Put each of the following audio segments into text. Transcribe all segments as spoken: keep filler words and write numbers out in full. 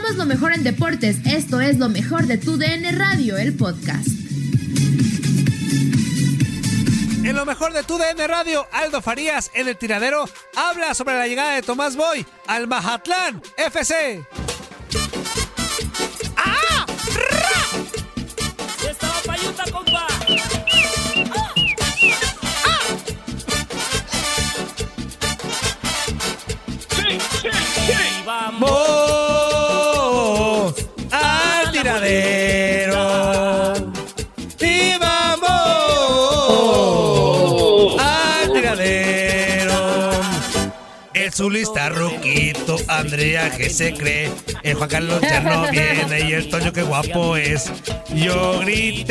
Somos lo mejor en deportes. Esto es lo mejor de tu D N Radio, el podcast. En lo mejor de tu D N Radio, Aldo Farías en el tiradero habla sobre la llegada de Tomás Boy al Mazatlán F C. ¡Ah! ¡Ra! ¡Ya estaba payuta, compa! ¡Ah! ¡Ah! ¡Sí, sí, sí! ¡Vamos! ¡Vamos al tiradero! ¡Y vamos al tiradero! El Zulista Ruquito, Andrea que se cree, el Juan Carlos ya no viene y el Toño que guapo es. Yo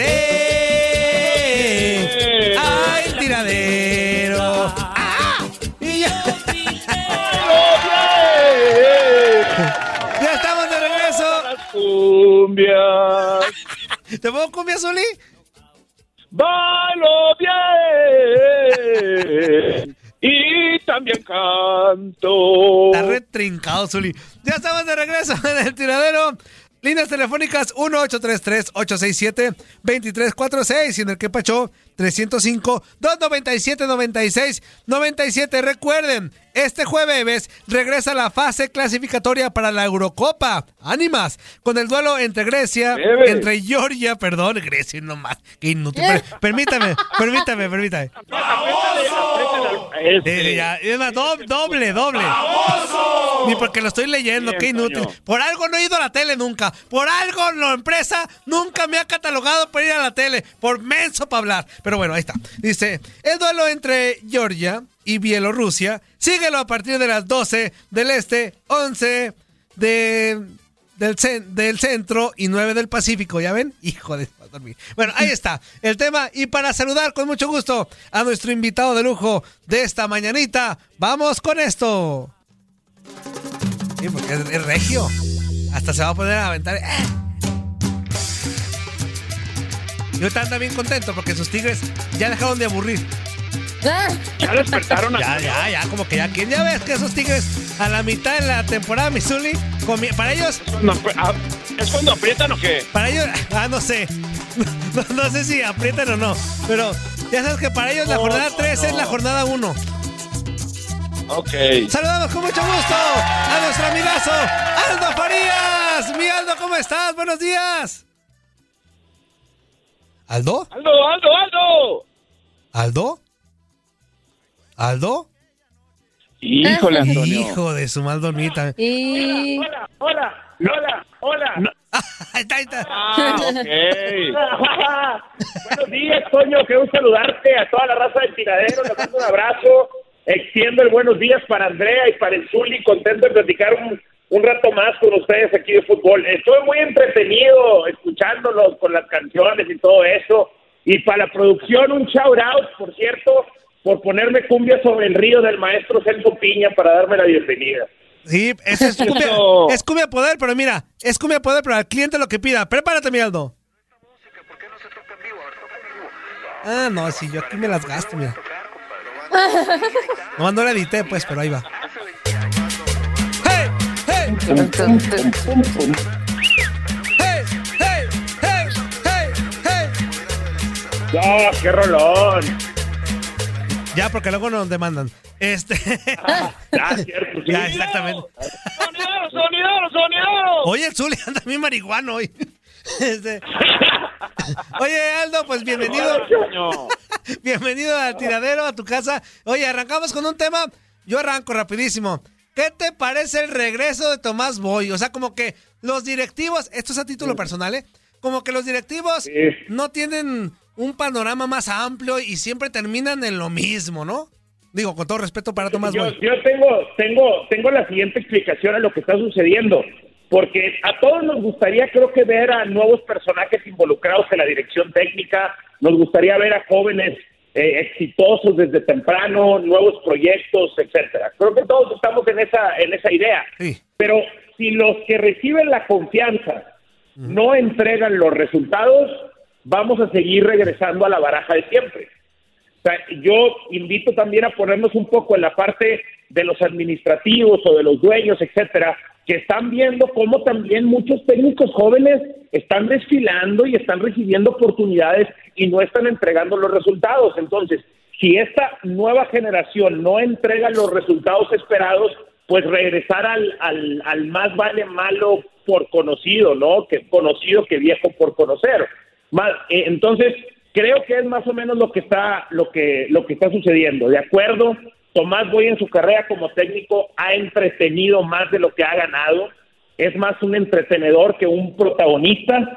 grité al tiradero. ¡Ah! Y ya. Ya estamos de regreso. Las cumbias. ¿Te pongo cumbia, Zuli? Bailo bien. Y también canto. Está retrincado, Zuli. Ya estamos de regreso en el tiradero. Líneas telefónicas uno ocho tres tres, ocho seis siete, dos tres cuatro seis y en el que pachó trescientos cinco, doscientos noventa y siete, noventa y seis, noventa y siete. Recuerden, este jueves regresa la fase clasificatoria para la Eurocopa. ¡Ánimas! Con el duelo entre Grecia, Bebe. entre Georgia, perdón, Grecia nomás. Qué inútil. Per- permítame, permítame, permítame. Este. Eh, ya, es más, do- doble, doble. Ni porque lo estoy leyendo, Bien, qué inútil. Toño. Por algo no he ido a la tele nunca. Por algo la empresa nunca me ha catalogado para ir a la tele. Por menso para hablar. Pero bueno, ahí está. Dice, el duelo entre Georgia y Bielorrusia, síguelo a partir de las doce del este, once de, del, cen- del centro y nueve del Pacífico. ¿Ya ven? Hijo de... dormir. Bueno, ahí está el tema. Y para saludar con mucho gusto a nuestro invitado de lujo de esta mañanita, vamos con esto. Sí, porque es, es regio. Hasta se va a poner a aventar. ¡Eh! Yo estaba bien contento porque sus Tigres ya dejaron de aburrir. Ya despertaron a Ya, ya, ya, como que ya quieren. Ya ves que esos Tigres a la mitad de la temporada, Missouri, comi- para ellos, No, ah, ¿es cuando aprietan o qué? para ellos, ah, no sé. No, no sé si aprietan o no. Pero ya sabes que para ellos la No, jornada no, tres no. es la jornada uno. Ok. Saludamos con mucho gusto a nuestro amigazo Aldo Farías. Mi Aldo, ¿cómo estás? Buenos días. ¿Aldo? ¡Aldo, Aldo, Aldo! ¿Aldo? ¿Aldo? Híjole, Antonio. Hijo de su mal dormita. Y... Hola, hola, hola, hola. No. Ahí está, ahí está. Ah, ok. Buenos días, Toño. Qué gusto saludarte a toda la raza del tiradero. Les mando un abrazo. Extiendo el buenos días para Andrea y para el Zuli. Contento de platicar un, un rato más con ustedes aquí de fútbol. Estoy muy entretenido escuchándolos con las canciones y todo eso. Y para la producción, un shout out, por cierto, por ponerme cumbia sobre el río del maestro Celso Piña para darme la bienvenida. Sí, eso es cumbia, Eso. es cumbia poder, pero mira, es cumbia poder, pero al cliente lo que pida. Prepárate, mi Aldo. Ah, no, sí, yo aquí me las gasto, mira. No, no la edité, pues, pero ahí va. ¡Hey! ¡Hey! ¡Hey! ¡Hey! ¡Hey! ¡Hey! ¡Hey! ¡Oh, qué rolón! Ya, porque luego nos demandan. Este. Ah, cierto. Ya, exactamente. ¡Sonidero, sonidero, sonidero! Oye, el Zuli anda bien marihuano hoy. Este. Oye, Aldo, pues bienvenido. Bienvenido al tiradero, a tu casa. Oye, arrancamos con un tema. Yo arranco rapidísimo. ¿Qué te parece el regreso de Tomás Boy? O sea, como que los directivos, esto es a título personal, ¿eh? Como que los directivos Sí. no tienen un panorama más amplio y siempre terminan en lo mismo, ¿no? Digo, con todo respeto para Tomás Yo, Boy. yo tengo, tengo, tengo la siguiente explicación a lo que está sucediendo. Porque a todos nos gustaría, creo que, ver a nuevos personajes involucrados en la dirección técnica. Nos gustaría ver a jóvenes eh, exitosos desde temprano, nuevos proyectos, etcétera. Creo que todos estamos en esa, en esa idea. Sí. Pero si los que reciben la confianza no entregan los resultados, vamos a seguir regresando a la baraja de siempre. O sea, yo invito también a ponernos un poco en la parte de los administrativos o de los dueños, etcétera, que están viendo cómo también muchos técnicos jóvenes están desfilando y están recibiendo oportunidades y no están entregando los resultados. Entonces, si esta nueva generación no entrega los resultados esperados, pues regresar al, al, al más vale malo por conocido, ¿no? Que conocido que viejo por conocer. Más, eh, entonces, creo que es más o menos lo que está, lo que, lo que está sucediendo. De acuerdo, Tomás Boy en su carrera como técnico ha entretenido más de lo que ha ganado. Es más un entretenedor que un protagonista.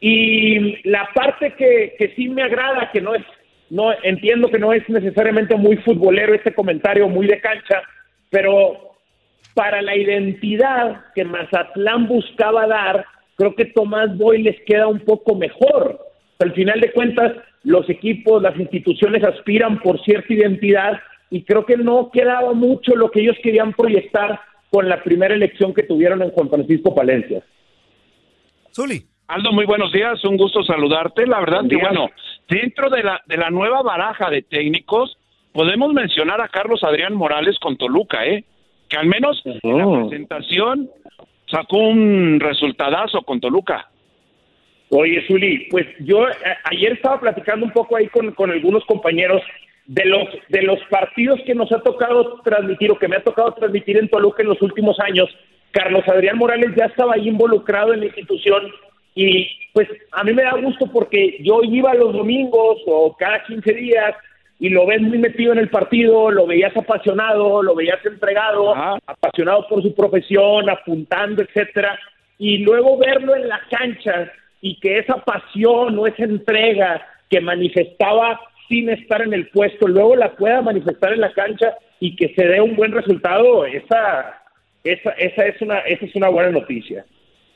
Y la parte que, que sí me agrada, que no es, no entiendo que no es necesariamente muy futbolero este comentario, muy de cancha, pero para la identidad que Mazatlán buscaba dar, creo que Tomás Boy les queda un poco mejor. Al final de cuentas, los equipos, las instituciones aspiran por cierta identidad y creo que no quedaba mucho lo que ellos querían proyectar con la primera elección que tuvieron en Juan Francisco Palencia. Zuli. Aldo, muy buenos días, un gusto saludarte. La verdad que, bueno, dentro de la, de la nueva baraja de técnicos, podemos mencionar a Carlos Adrián Morales con Toluca, ¿eh? Que al menos uh-huh. en la presentación sacó un resultadazo con Toluca. Oye, Zuli, pues yo a- ayer estaba platicando un poco ahí con, con algunos compañeros de los de los partidos que nos ha tocado transmitir o que me ha tocado transmitir en Toluca en los últimos años. Carlos Adrián Morales ya estaba ahí involucrado en la institución y pues a mí me da gusto porque yo iba los domingos o cada quince días y lo ves muy metido en el partido, lo veías apasionado, lo veías entregado, Ajá. apasionado por su profesión, apuntando, etcétera, y luego verlo en la cancha y que esa pasión o esa entrega que manifestaba sin estar en el puesto, luego la pueda manifestar en la cancha y que se dé un buen resultado, esa, esa, esa es una, esa es una buena noticia.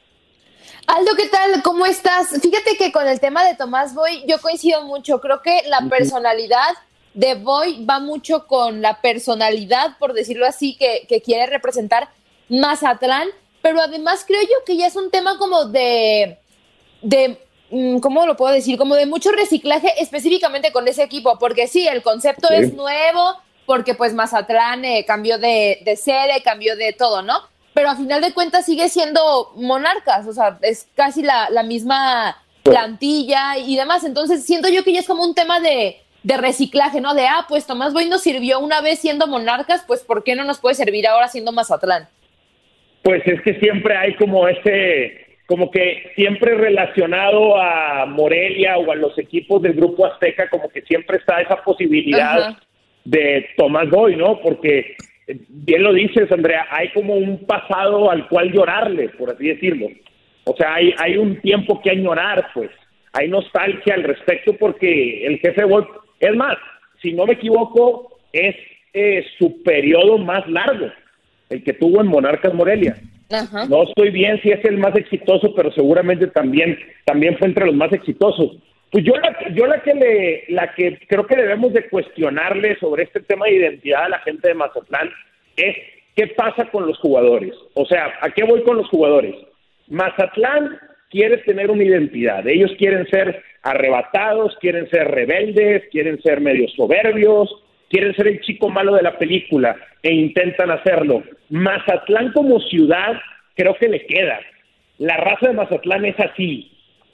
Aldo, ¿qué tal? ¿Cómo estás? Fíjate que con el tema de Tomás Boy yo coincido mucho. Creo que la uh-huh. personalidad de Boy va mucho con la personalidad, por decirlo así, que, que quiere representar Mazatlán, pero además creo yo que ya es un tema como de, de, ¿cómo lo puedo decir? Como de mucho reciclaje específicamente con ese equipo, porque sí, el concepto sí. es nuevo, porque pues Mazatlán eh, cambió de, de sede, cambió de todo, ¿no? Pero a final de cuentas sigue siendo Monarcas, o sea, es casi la, la misma plantilla y demás, entonces siento yo que ya es como un tema de de reciclaje, ¿no? De, ah, pues Tomás Boy nos sirvió una vez siendo Monarcas, pues ¿por qué no nos puede servir ahora siendo Mazatlán? Pues es que siempre hay como ese, como que siempre relacionado a Morelia o a los equipos del Grupo Azteca, como que siempre está esa posibilidad Ajá. de Tomás Boy, ¿no? Porque, bien lo dices, Andrea, hay como un pasado al cual llorarle, por así decirlo. O sea, hay, hay un tiempo que añorar, pues. Hay nostalgia al respecto porque el jefe Boy, es más, si no me equivoco, es eh, su periodo más largo, el que tuvo en Monarcas Morelia. Ajá. No estoy bien si es el más exitoso, pero seguramente también, también fue entre los más exitosos. Pues yo la, yo la que le, la que creo que debemos de cuestionarle sobre este tema de identidad a la gente de Mazatlán es qué pasa con los jugadores. O sea, ¿a qué voy con los jugadores? Mazatlán quiere tener una identidad. Ellos quieren ser arrebatados, quieren ser rebeldes, quieren ser medio soberbios, quieren ser el chico malo de la película e intentan hacerlo. Mazatlán como ciudad creo que le queda. La raza de Mazatlán es así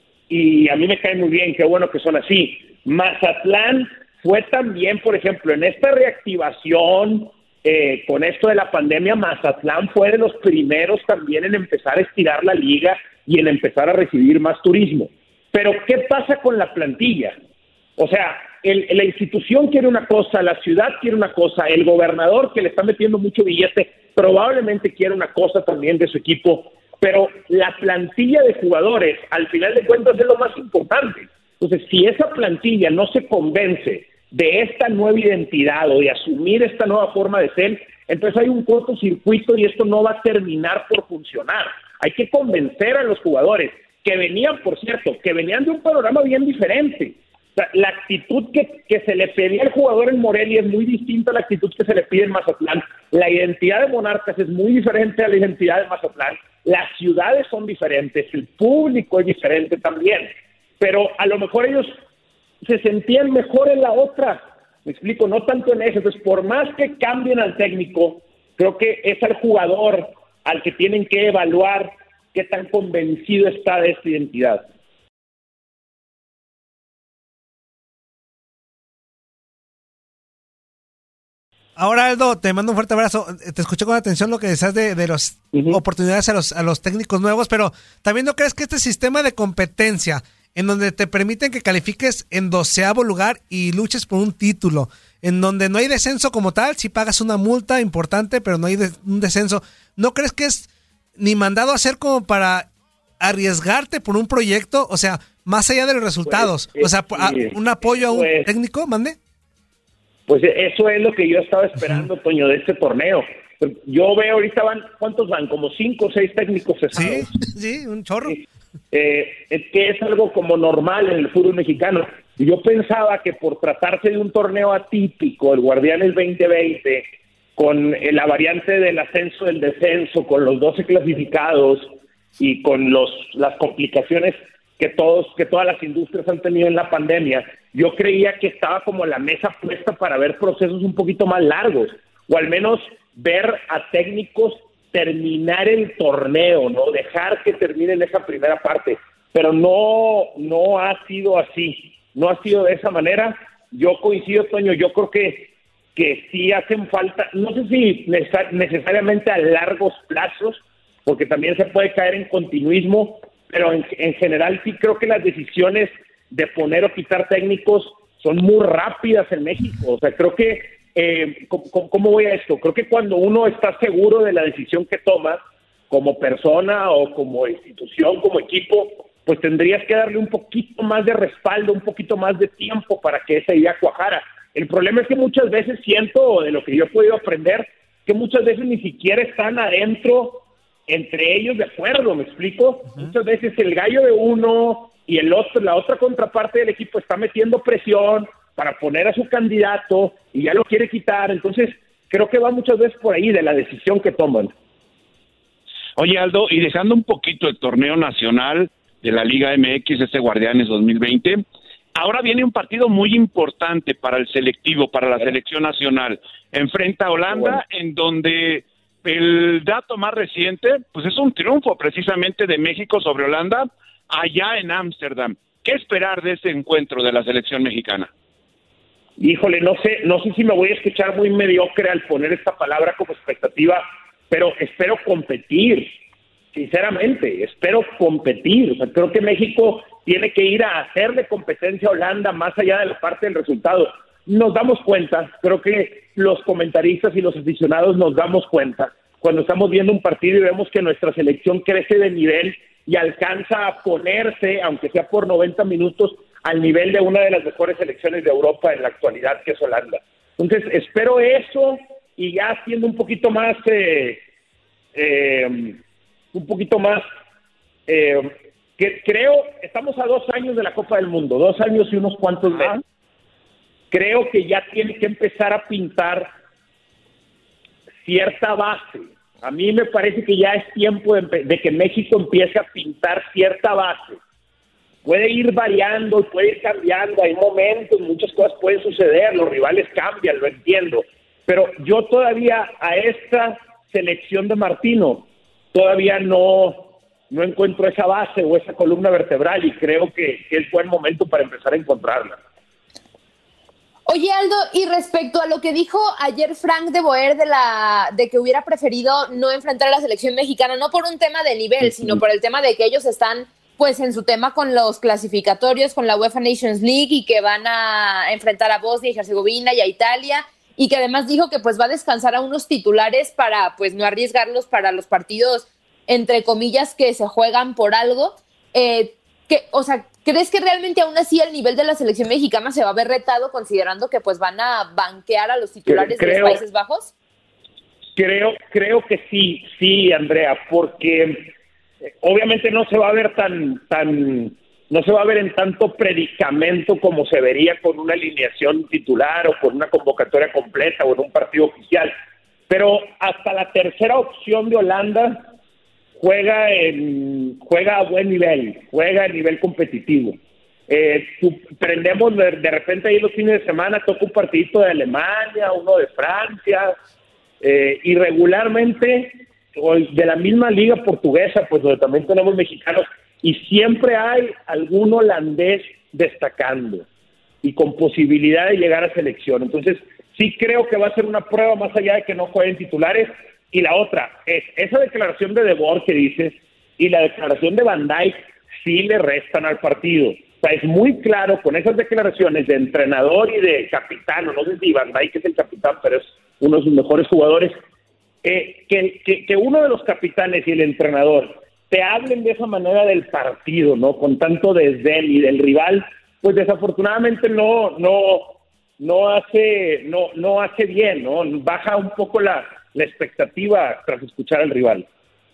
y a mí me cae muy bien, qué bueno que son así. Mazatlán fue también, por ejemplo, en esta reactivación eh, con esto de la pandemia, Mazatlán fue de los primeros también en empezar a estirar la liga y en empezar a recibir más turismo. Pero, ¿qué pasa con la plantilla? O sea, el, la institución quiere una cosa, la ciudad quiere una cosa, el gobernador que le está metiendo mucho billete probablemente quiere una cosa también de su equipo, pero la plantilla de jugadores, al final de cuentas, es lo más importante. Entonces, si esa plantilla no se convence de esta nueva identidad o de asumir esta nueva forma de ser, entonces hay un cortocircuito y esto no va a terminar por funcionar. Hay que convencer a los jugadores que venían, por cierto, que venían de un panorama bien diferente. O sea, la actitud que, que se le pedía al jugador en Morelia es muy distinta a la actitud que se le pide en Mazatlán. La identidad de Monarcas es muy diferente a la identidad de Mazatlán. Las ciudades son diferentes, el público es diferente también. Pero a lo mejor ellos se sentían mejor en la otra. Me explico, no tanto en eso. Entonces, por más que cambien al técnico, Creo que es al jugador al que tienen que evaluar qué tan convencido está de esta identidad. Ahora, Aldo, te mando un fuerte abrazo. Te escuché con atención lo que decías de, de las uh-huh. oportunidades a los, a los técnicos nuevos, pero ¿también no crees que este sistema de competencia, en donde te permiten que califiques en doceavo lugar y luches por un título, en donde no hay descenso como tal, si pagas una multa importante, pero no hay de, un descenso, ¿no crees que es ni mandado a hacer como para arriesgarte por un proyecto? O sea, más allá de los resultados, pues, o sea, sí, un apoyo a un pues, técnico, mande. Pues eso es lo que yo estaba esperando, Toño, de este torneo. Yo veo ahorita van, ¿cuántos van? Como cinco o seis técnicos cesados. Sí, sí, un chorro. Sí. Eh, es que es algo como normal en el fútbol mexicano. Yo pensaba que por tratarse de un torneo atípico, el Guardianes veinte veinte, con la variante del ascenso del descenso, con los doce clasificados y con los las complicaciones que todos que todas las industrias han tenido en la pandemia, yo creía que estaba como la mesa puesta para ver procesos un poquito más largos, o al menos ver a técnicos terminar el torneo, ¿no? Dejar que terminen esa primera parte, pero no, no ha sido así, no ha sido de esa manera. Yo coincido, Toño, yo creo que, que sí hacen falta, no sé si necesariamente a largos plazos, porque también se puede caer en continuismo, pero en, en general sí creo que las decisiones de poner o quitar técnicos son muy rápidas en México. O sea, creo que, eh, ¿cómo, ¿cómo voy a esto? Creo que cuando uno está seguro de la decisión que toma, como persona o como institución, como equipo, pues tendrías que darle un poquito más de respaldo, un poquito más de tiempo para que esa idea cuajara. El problema es que muchas veces siento, de lo que yo he podido aprender, que muchas veces ni siquiera están adentro entre ellos de acuerdo, ¿me explico? Uh-huh. Muchas veces el gallo de uno y el otro, la otra contraparte del equipo está metiendo presión para poner a su candidato y ya lo quiere quitar. Entonces, creo que va muchas veces por ahí de la decisión que toman. Oye, Aldo, y dejando un poquito el torneo nacional de la Liga M X, este Guardianes dos mil veinte, ahora viene un partido muy importante para el selectivo, para la selección nacional. Enfrenta a Holanda, bueno, en donde el dato más reciente, pues es un triunfo precisamente de México sobre Holanda allá en Ámsterdam. ¿Qué esperar de ese encuentro de la selección mexicana? Híjole, no sé, no sé si me voy a escuchar muy mediocre al poner esta palabra como expectativa, pero espero competir, sinceramente, espero competir. O sea, creo que México tiene que ir a hacerle competencia a Holanda más allá de la parte del resultado. Nos damos cuenta, creo que los comentaristas y los aficionados nos damos cuenta cuando estamos viendo un partido y vemos que nuestra selección crece de nivel y alcanza a ponerse, aunque sea por noventa minutos, al nivel de una de las mejores selecciones de Europa en la actualidad, que es Holanda. Entonces, espero eso, y ya siendo un poquito más, eh, eh, un poquito más, eh, que creo, estamos a dos años de la Copa del Mundo, dos años y unos cuantos meses. Creo que ya tiene que empezar a pintar cierta base. A mí me parece que ya es tiempo de, de que México empiece a pintar cierta base. Puede ir variando, puede ir cambiando, hay momentos, muchas cosas pueden suceder, los rivales cambian, lo entiendo. Pero yo todavía a esta selección de Martino todavía no, no encuentro esa base o esa columna vertebral, y creo que, que es buen momento para empezar a encontrarla. Oye, Aldo, y respecto a lo que dijo ayer Frank de Boer de la de que hubiera preferido no enfrentar a la selección mexicana, no por un tema de nivel, sino por el tema de que ellos están pues en su tema con los clasificatorios, con la UEFA Nations League, y que van a enfrentar a Bosnia y Herzegovina y a Italia, y que además dijo que pues va a descansar a unos titulares para pues no arriesgarlos para los partidos, entre comillas, que se juegan por algo. Eh, que, o sea, ¿crees que realmente aún así el nivel de la selección mexicana se va a ver retado, considerando que pues van a banquear a los titulares creo, de los Países Bajos? Creo, creo que sí, sí, Andrea, porque obviamente no se va a ver tan, tan, no se va a ver en tanto predicamento como se vería con una alineación titular o con una convocatoria completa o en un partido oficial. Pero hasta la tercera opción de Holanda juega en, juega a buen nivel, juega a nivel competitivo. Eh, tu, prendemos de, de repente ahí los fines de semana, toca un partidito de Alemania, uno de Francia, eh, irregularmente de la misma liga portuguesa, pues donde también tenemos mexicanos, y siempre hay algún holandés destacando y con posibilidad de llegar a selección. Entonces, sí creo que va a ser una prueba más allá de que no jueguen titulares. Y la otra es esa declaración de De Boer que dices y la declaración de Van Dijk sí le restan al partido. O sea, es muy claro con esas declaraciones de entrenador y de capitán, no sé si Van Dijk es el capitán, pero es uno de sus mejores jugadores, eh, que, que, que uno de los capitanes y el entrenador te hablen de esa manera del partido, ¿no? Con tanto desdén y del rival, pues desafortunadamente no, no, no hace, no, no hace bien, ¿no? Baja un poco la, la expectativa tras escuchar al rival.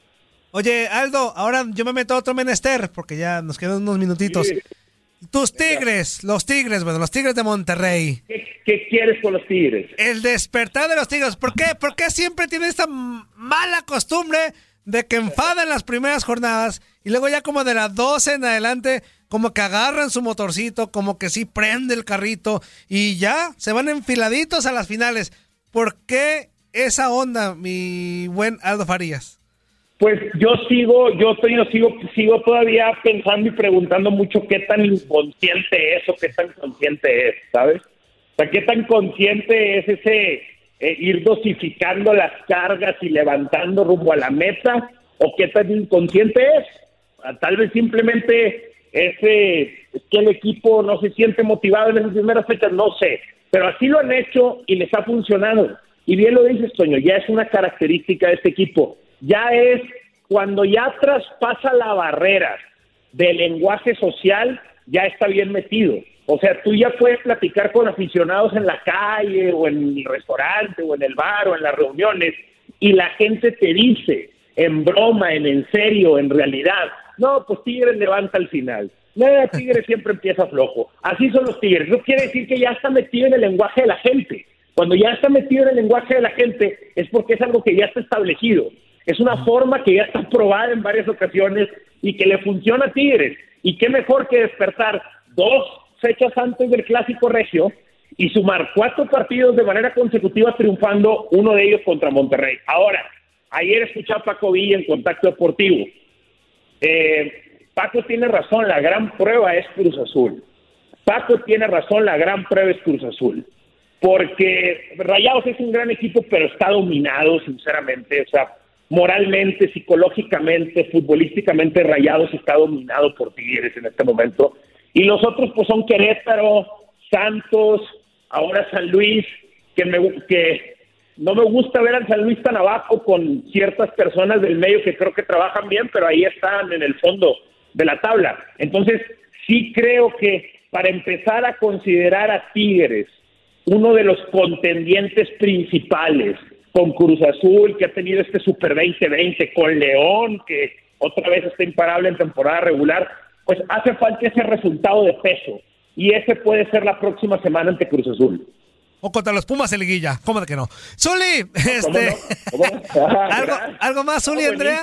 Oye, Aldo, ahora yo me meto a otro menester, porque ya nos quedan unos minutitos. Sí. Tus Tigres, los Tigres, bueno, los Tigres de Monterrey. ¿Qué, qué quieres con los Tigres? El despertar de los Tigres. ¿Por qué? ¿Por qué siempre tienen esta mala costumbre de que enfadan las primeras jornadas y luego ya como de las doce en adelante, como que agarran su motorcito, como que sí prende el carrito y ya se van enfiladitos a las finales? ¿Por qué esa onda, mi buen Aldo Farías? Pues yo sigo, yo estoy, yo sigo, sigo todavía pensando y preguntando mucho qué tan inconsciente es o qué tan consciente es, ¿sabes? O sea, qué tan consciente es ese eh, ir dosificando las cargas y levantando rumbo a la meta, o qué tan inconsciente es. Tal vez simplemente ese, es que el equipo no se siente motivado en esas primeras fechas, no sé, pero así lo han hecho y les ha funcionado. Y bien lo dices, Toño, ya es una característica de este equipo. Ya es cuando ya traspasa la barrera del lenguaje social, ya está bien metido. O sea, tú ya puedes platicar con aficionados en la calle o en el restaurante o en el bar o en las reuniones y la gente te dice, en broma, en en serio, en realidad, no, pues Tigres levanta al final. No, Tigres siempre empieza flojo. Así son los Tigres. Eso quiere decir que ya está metido en el lenguaje de la gente. Cuando ya está metido en el lenguaje de la gente es porque es algo que ya está establecido. Es una forma que ya está probada en varias ocasiones y que le funciona a Tigres. Y qué mejor que despertar dos fechas antes del Clásico Regio y sumar cuatro partidos de manera consecutiva triunfando, uno de ellos contra Monterrey. Ahora, ayer escuché a Paco Villa en Contacto Deportivo. Eh, Paco tiene razón, la gran prueba es Cruz Azul. Paco tiene razón, la gran prueba es Cruz Azul. Porque Rayados es un gran equipo, pero está dominado, sinceramente. O sea, moralmente, psicológicamente, futbolísticamente, Rayados está dominado por Tigres en este momento. Y los otros pues son Querétaro, Santos, ahora San Luis, que, me, que no me gusta ver al San Luis tan abajo con ciertas personas del medio que creo que trabajan bien, pero ahí están en el fondo de la tabla. Entonces, sí creo que para empezar a considerar a Tigres uno de los contendientes principales, con Cruz Azul, que ha tenido este Super veinte veinte, con León, que otra vez está imparable en temporada regular, pues hace falta ese resultado de peso, y ese puede ser la próxima semana ante Cruz Azul. O contra los Pumas en liguilla, ¿cómo de que no? Zuli, este... ¿Cómo no? ¿Cómo no? ¿Algo, ¿Algo más, Zuli, Ah, Andrea?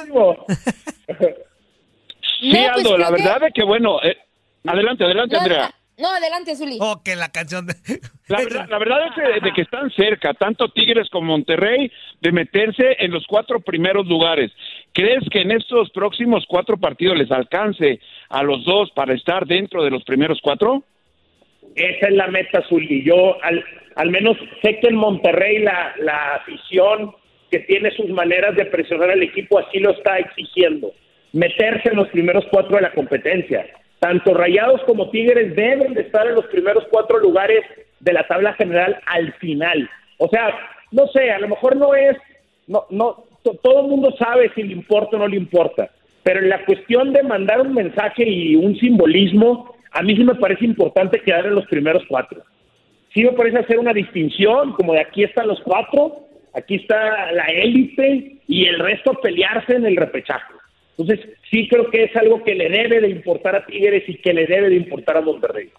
Sí, No, pues Aldo, creo la verdad que- es que bueno, eh, adelante, adelante, No, Andrea. no, adelante, Zuli. Oh, que la canción de... La verdad, la verdad es que, de que están cerca, tanto Tigres como Monterrey, de meterse en los cuatro primeros lugares. ¿Crees que en estos próximos cuatro partidos les alcance a los dos para estar dentro de los primeros cuatro? Esa es la meta, Zuli. Yo al, al menos sé que en Monterrey la, la afición que tiene sus maneras de presionar al equipo así lo está exigiendo. Meterse en los primeros cuatro de la competencia. Tanto Rayados como Tigres deben de estar en los primeros cuatro lugares de la tabla general al final. O sea, no sé, a lo mejor no es, no, no, to, todo el mundo sabe si le importa o no le importa, pero en la cuestión de mandar un mensaje y un simbolismo, a mí sí me parece importante quedar en los primeros cuatro. Sí me parece hacer una distinción, como de aquí están los cuatro, aquí está la élite y el resto pelearse en el repechaje. Entonces, sí creo que es algo que le debe de importar a Tigres y que le debe de importar a Monterrey.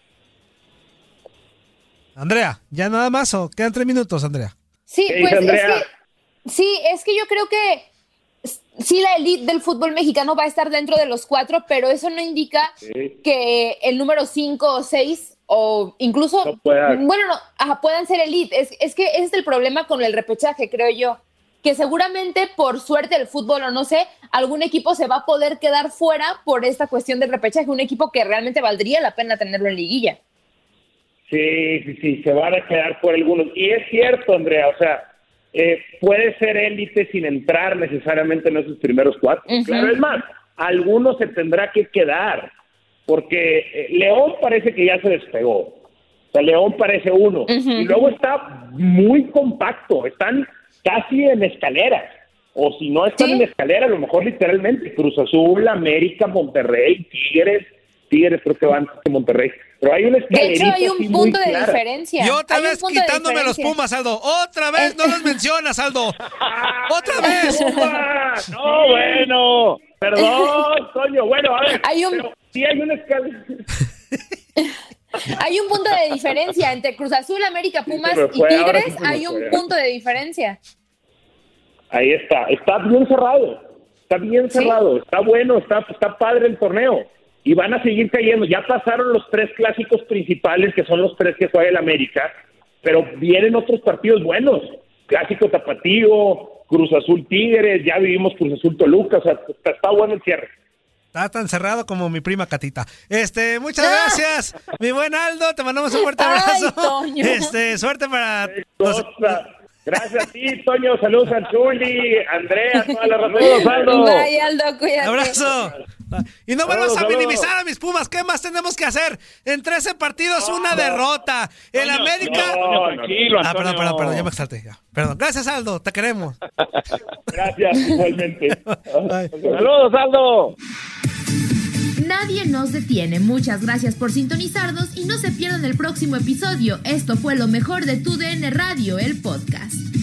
Andrea, ¿ya nada más o quedan tres minutos, Andrea? Sí, ¿Qué pues dice es Andrea? que, sí, es que yo creo que sí, la elite del fútbol mexicano va a estar dentro de los cuatro, pero eso no indica sí. que el número cinco o seis o incluso, no pueda. bueno, no, ajá, puedan ser elite. Es, es que ese es el problema con el repechaje, creo yo. Que seguramente por suerte del fútbol o no sé, algún equipo se va a poder quedar fuera por esta cuestión del repechaje, un equipo que realmente valdría la pena tenerlo en liguilla. Sí, sí, sí, se van a quedar por algunos. Y es cierto, Andrea, o sea, eh, puede ser élite sin entrar necesariamente en esos primeros cuatro. Uh-huh. Claro, es más, algunos se tendrá que quedar, porque eh, León parece que ya se despegó. O sea, León parece uno. Uh-huh. Y luego está muy compacto, están casi en escaleras, o si no están ¿Sí? en escalera, a lo mejor literalmente Cruz Azul, América, Monterrey, Tigres, Tigres creo que van a Monterrey, pero hay una escalerita. De hecho hay un punto de clara. diferencia. Y otra hay vez quitándome los Pumas, Aldo, otra vez no los mencionas, Aldo, otra vez. Pumas. No, bueno, perdón, Toño, bueno, a ver, hay un... pero sí hay una escalera. Hay un punto de diferencia entre Cruz Azul, América, Pumas sí, y Tigres. Sí hay un punto de diferencia. Ahí está. Está bien cerrado. Está bien cerrado. ¿Sí? Está bueno. Está, está padre el torneo. Y van a seguir cayendo. Ya pasaron los tres clásicos principales, que son los tres que juega el América. Pero vienen otros partidos buenos. Clásico Tapatío, Cruz Azul Tigres. Ya vivimos Cruz Azul Toluca. O sea, está, está bueno el cierre. Está tan cerrado como mi prima Catita. Este, muchas gracias, mi buen Aldo. Te mandamos un fuerte abrazo. Ay, este, suerte para los... Gracias a ti, Toño. Saludos a Zuli, Andrea, todas las razones. Aldo. Bye, Aldo, cuídate. Abrazo. Y no vuelvas a minimizar a mis Pumas. ¿Qué más tenemos que hacer? En trece partidos, no, una no. derrota. El Toño, América. No, no, tranquilo, ah, perdón, perdón, perdón, ya me exalté. Ya. Perdón. Gracias, Aldo. Te queremos. Gracias, igualmente. Saludos, Aldo. Nadie nos detiene. Muchas gracias por sintonizarnos y no se pierdan el próximo episodio. Esto fue lo mejor de Tu D N Radio, el podcast.